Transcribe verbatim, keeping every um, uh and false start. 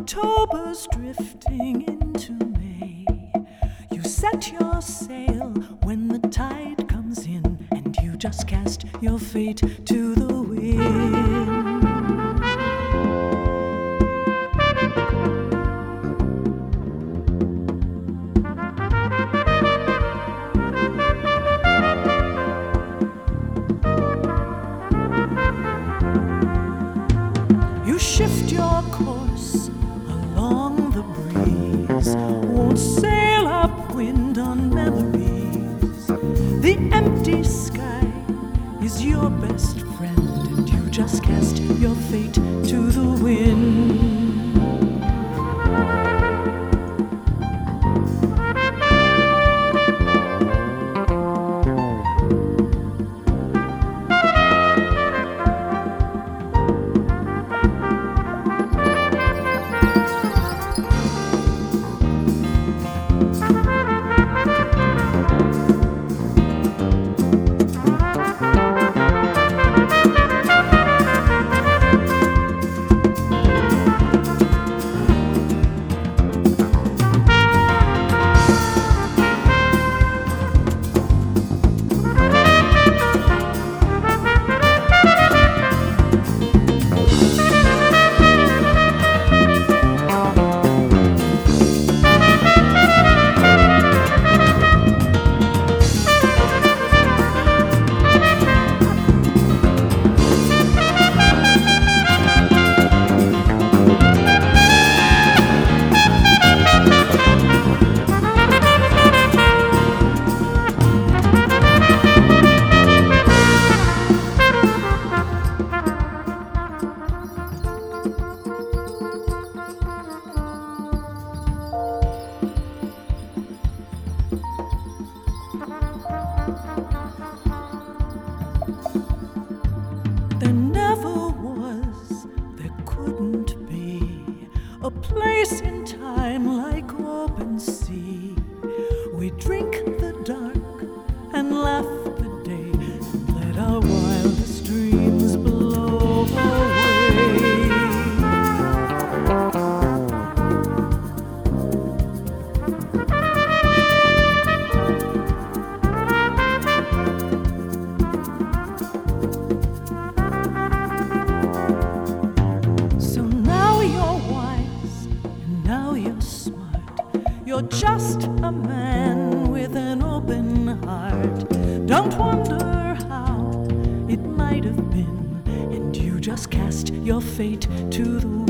October's drifting into May. You set your sail when the tide comes in, and you just cast your fate to the wind. You shift your course along the breeze, won't sail upwind on memories. The empty sky is your best friend, and you just cast your fate to the wind. There never was, there couldn't be a place in time like open sea. We drink the dark and laugh the day, and let our wildest dreams blow away. You're just a man with an open heart. Don't wonder how it might have been, and you just cast your fate to the